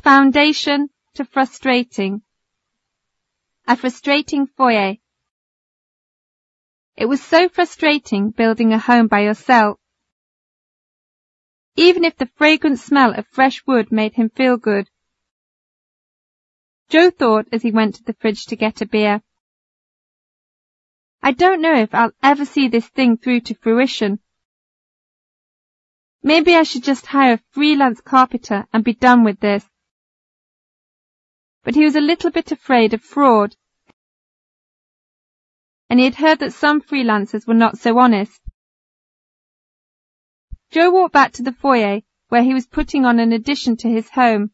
Foundation to frustrating. A frustrating foyer. It was so frustrating building a home by yourself. Even if the fragrant smell of fresh wood made him feel good. Joe thought as he went to the fridge to get a beer. I don't know if I'll ever see this thing through to fruition. Maybe I should just hire a freelance carpenter and be done with this. But he was a little bit afraid of fraud. And he had heard that some freelancers were not so honest. Joe walked back to the foyer where he was putting on an addition to his home.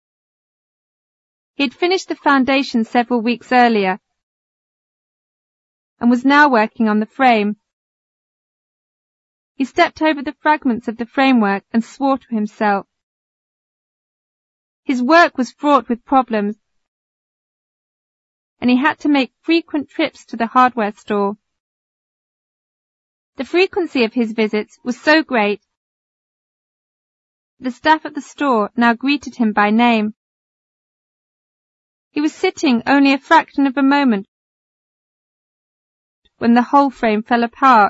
He had finished the foundation several weeks earlier and was now working on the frame. He stepped over the fragments of the framework and swore to himself. His work was fraught with problems, and he had to make frequent trips to the hardware store. The frequency of his visits was so great, the staff at the store now greeted him by name. He was sitting only a fraction of a moment when the whole frame fell apart.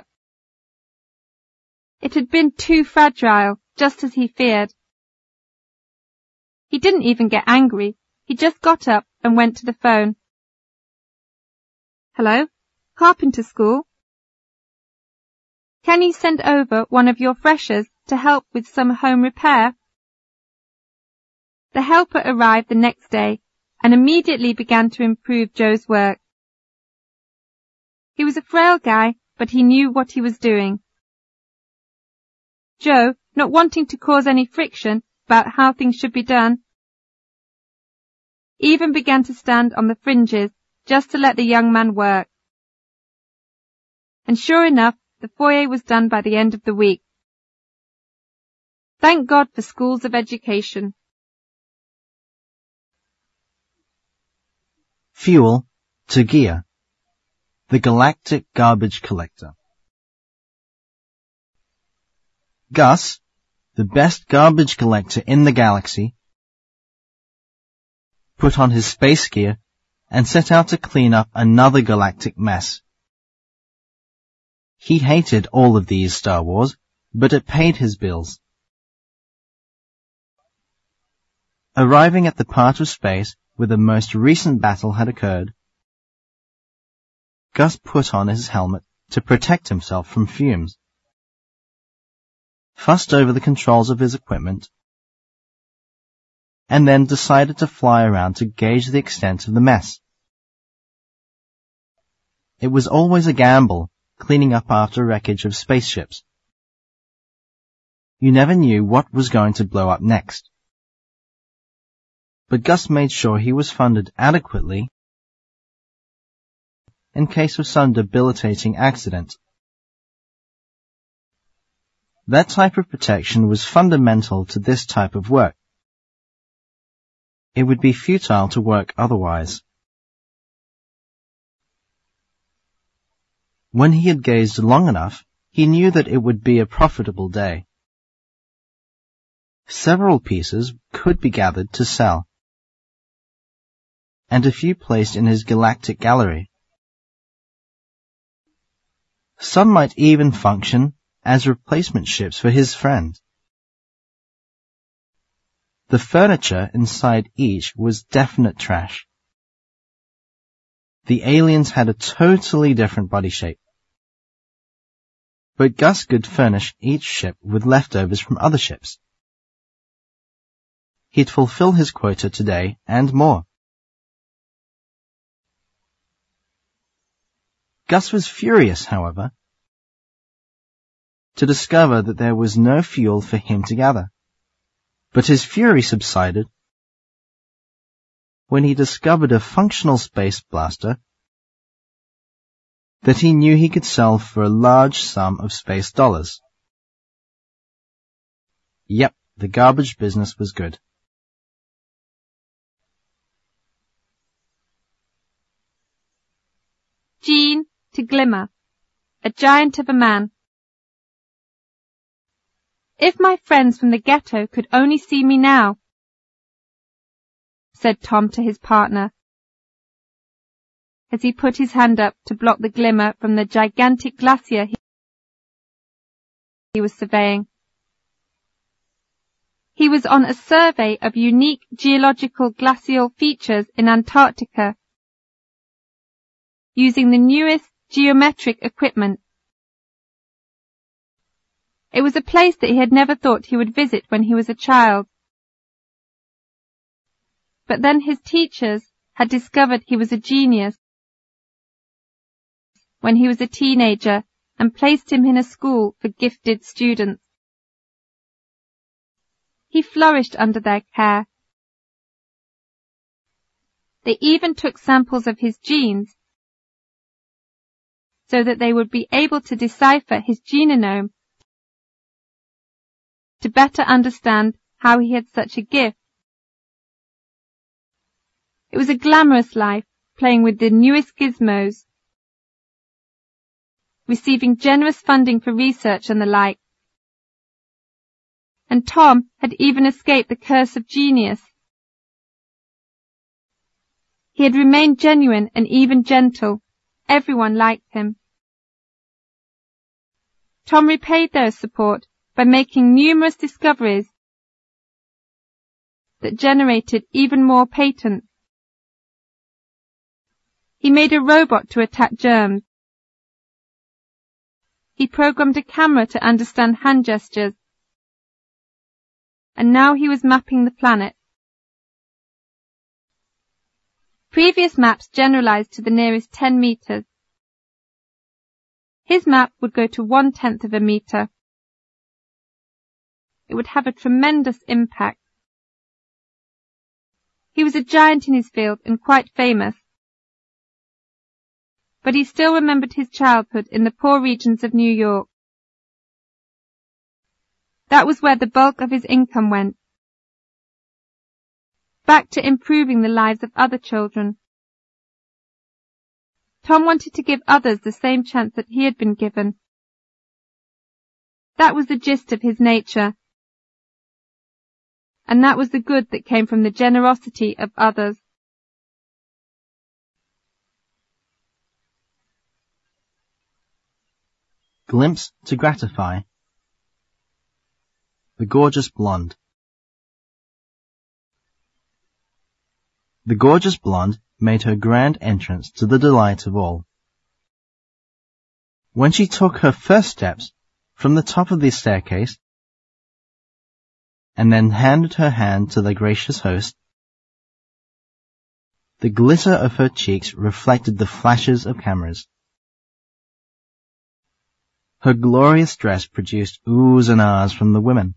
It had been too fragile, just as he feared. He didn't even get angry. He just got up and went to the phone. Hello? Carpenter School? Can you send over one of your freshers to help with some home repair? The helper arrived the next day and immediately began to improve Joe's work. He was a frail guy, but he knew what he was doing. Joe, not wanting to cause any friction about how things should be done, even began to stand on the fringes just to let the young man work. And sure enough, the foyer was done by the end of the week. Thank God for schools of education. Fuel to gear. The Galactic Garbage Collector. Gus, the best garbage collector in the galaxy, put on his space gear and set out to clean up another galactic mess. He hated all of these Star Wars, but it paid his bills. Arriving at the part of space where the most recent battle had occurred, Gus put on his helmet to protect himself from fumes, fussed over the controls of his equipment, and then decided to fly around to gauge the extent of the mess. It was always a gamble cleaning up after wreckage of spaceships. You never knew what was going to blow up next. But Gus made sure he was funded adequately in case of some debilitating accident. That type of protection was fundamental to this type of work. It would be futile to work otherwise. When he had gazed long enough, he knew that it would be a profitable day. Several pieces could be gathered to sell, and a few placed in his galactic gallery. Some might even function as replacement ships for his friend. The furniture inside each was definite trash. The aliens had a totally different body shape. But Gus could furnish each ship with leftovers from other ships. He'd fulfill his quota today and more. Gus was furious, however, to discover that there was no fuel for him to gather. But his fury subsided when he discovered a functional space blaster that he knew he could sell for a large sum of space dollars. Yep, the garbage business was good. Gene to Glimmer, a giant of a man. If my friends from the ghetto could only see me now. said Tom to his partner, as he put his hand up to block the glimmer from the gigantic glacier he was surveying. He was on a survey of unique geological glacial features in Antarctica, using the newest geometric equipment. It was a place that he had never thought he would visit when he was a child. But then his teachers had discovered he was a genius when he was a teenager and placed him in a school for gifted students. He flourished under their care. They even took samples of his genes so that they would be able to decipher his genome to better understand how he had such a gift. It was a glamorous life, playing with the newest gizmos, receiving generous funding for research and the like. And Tom had even escaped the curse of genius. He had remained genuine and even gentle. Everyone liked him. Tom repaid their support by making numerous discoveries that generated even more patents. He made a robot to attack germs. He programmed a camera to understand hand gestures. And now he was mapping the planet. Previous maps generalized to the nearest 10 meters. His map would go to 1/10 of a meter. It would have a tremendous impact. He was a giant in his field and quite famous. But he still remembered his childhood in the poor regions of New York. That was where the bulk of his income went. Back to improving the lives of other children. Tom wanted to give others the same chance that he had been given. That was the gist of his nature. And that was the good that came from the generosity of others. Glimpse to gratify. The gorgeous blonde. The gorgeous blonde made her grand entrance to the delight of all. When she took her first steps from the top of the staircase, and then handed her hand to the gracious host, the glitter of her cheeks reflected the flashes of cameras. Her glorious dress produced oohs and ahs from the women,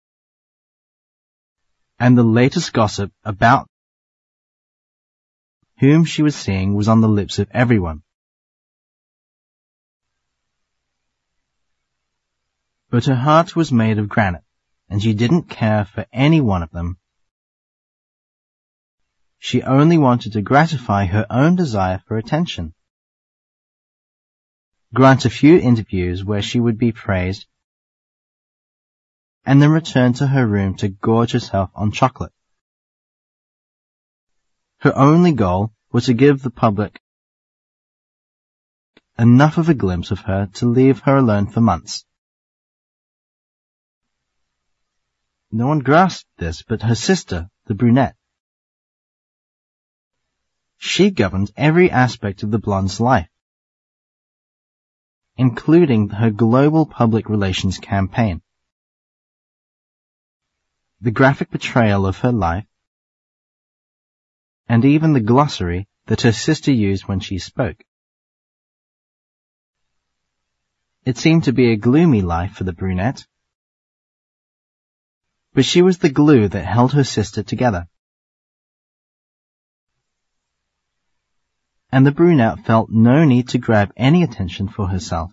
and the latest gossip about whom she was seeing was on the lips of everyone. But her heart was made of granite, and she didn't care for any one of them. She only wanted to gratify her own desire for attention, grant a few interviews where she would be praised, and then return to her room to gorge herself on chocolate. Her only goal was to give the public enough of a glimpse of her to leave her alone for months. No one grasped this but her sister, the brunette. She governed every aspect of the blonde's life, including her global public relations campaign. The graphic portrayal of her life, and even the glossary that her sister used when she spoke. It seemed to be a gloomy life for the brunette, but she was the glue that held her sister together. And the brunette felt no need to grab any attention for herself.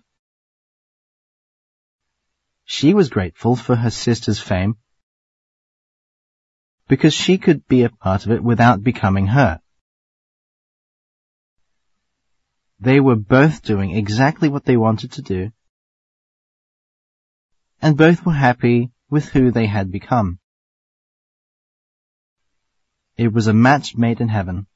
She was grateful for her sister's fame because she could be a part of it without becoming her. They were both doing exactly what they wanted to do, and both were happy with who they had become. It was a match made in heaven.